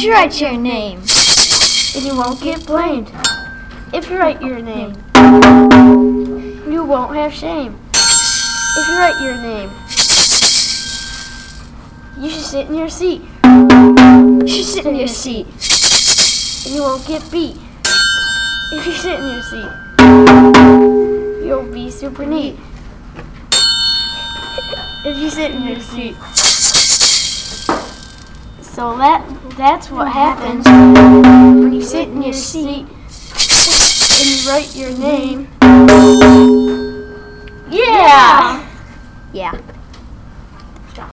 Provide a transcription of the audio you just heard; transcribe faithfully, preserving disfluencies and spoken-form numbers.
you write your name, and you won't get blamed. If you write your name, you won't have shame. If you write your name, you should sit in your seat. you should sit in your seat, and you won't get beat. If you sit in your seat, you'll be super neat. If you sit in your seat. So that that's what happens when you sit in your seat and you write your name. Yeah! yeah.